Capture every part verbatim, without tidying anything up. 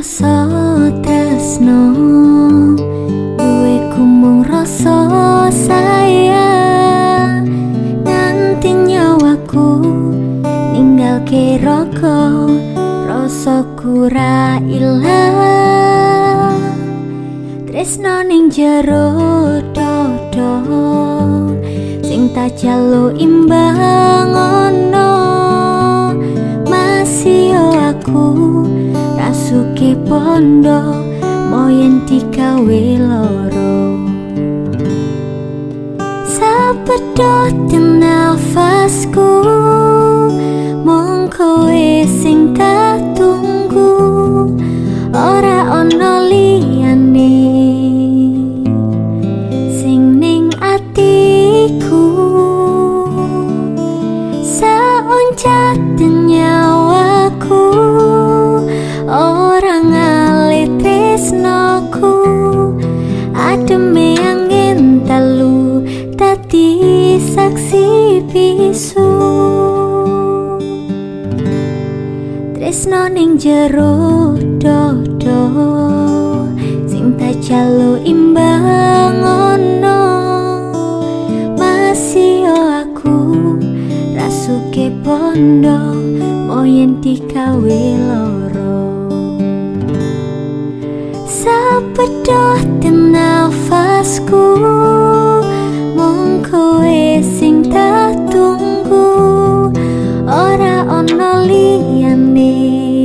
rasa tresno duwe kumung rasa sayang nganti nyawaku ninggal keroko rasa kura ilang tresno ning jero dodo sing tak jalo imbang ono masih aku rasuke pondo moyen digawe loro sapedot nafasku mung kowe sing tak tunggu ora ono liyane sing ning atiku saoncat nyawaku orang ngalih tresnoku ademe angin telu dadi saksi bisu tresno ning jero dodo sing tak jalo imbang ono masih aku rasuke pondo moyen digawe loro sapedot nafasku mung kowe sing tak tunggu ora ono liyane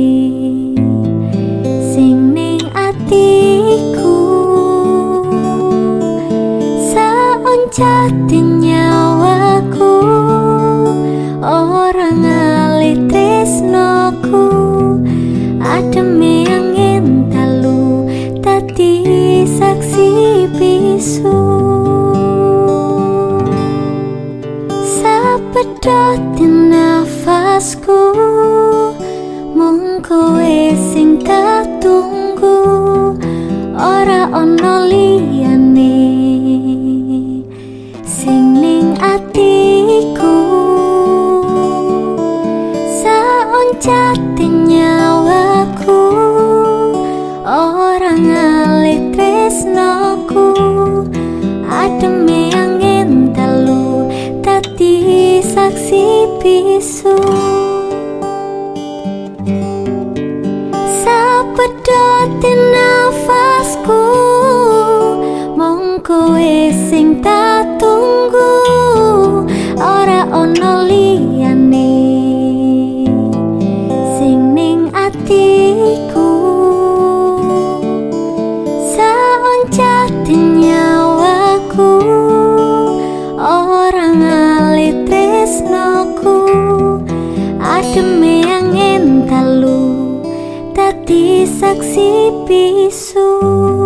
sing ning atiku saoncat nyawaku ora ngalih tresnoku ademe angin telu dadi saksi bisu sapedot nafasku mung kowe sing tak tunggu ora ono liyane sing ning atiku saoncat nyawaku ora ngalih tresnoku ademe angin telu dadi saksi bisu sapedot nafasku mung kowe sing tak tunggu ora ono liyane sing ning atiku saoncat nyawaku ora ngalih tresnoku ademe angin telu dadi saksi bisu.